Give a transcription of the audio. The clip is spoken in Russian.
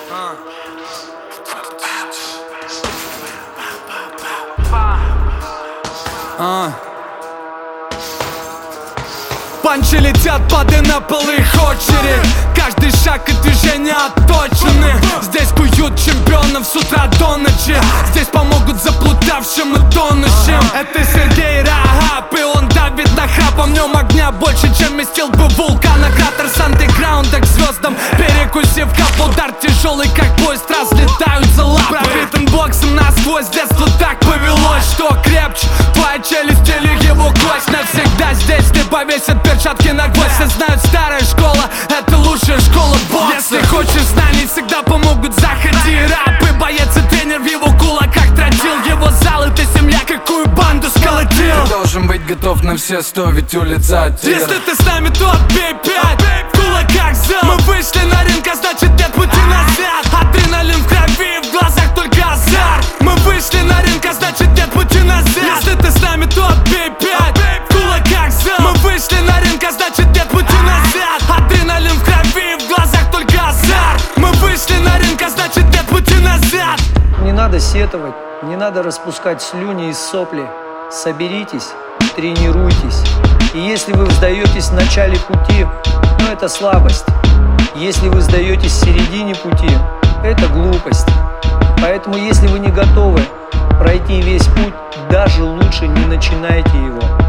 Панчи летят под инапол, их очередь. Каждый шаг и движение отточены. Здесь куют чемпионов с утра до ночи. Здесь помогут заплутавшим и тонущим. Это Сергей Рахап, и он давит на храп. В нем огня больше, чем вместил бы вулкана. Кратер с андеграундом к звездам, перекусив кап. Удар тяжелый, как поезд, разлетаются лапы. Пробитым боксом насквозь, с детства так повелось, что крепче твоя челюсть или его кость. Навсегда здесь не повесят перчатки на гвоздь. Все знают, старая школа — это лучшая школа бокса. Если хочешь знаний, всегда помогут, заходи. Раб и боец и тренер в его кулаках тротил. Его зал — это семья, какую банду сколотил. Ты должен быть готов на все 100, ведь улетать. Если ты с нами, то отбей 5. В кулаках зал. Мы вышли на ринг, а значит нет пути назад. Адреналин в крови, в глазах только азарт. Мы вышли на ринг, а значит нет пути назад. Если ты с нами, то отбей 5. В кулаках зал. Мы вышли на ринг, а значит нет пути назад. Адреналин в крови, в глазах только азарт. Мы вышли на ринг, а значит нет пути назад. Не надо сетовать, не надо распускать слюни и сопли. Соберитесь, тренируйтесь. И если вы сдаетесь в начале пути, это слабость. Если вы сдаетесь в середине пути, это глупость. Поэтому если вы не готовы пройти весь путь, даже лучше не начинайте его.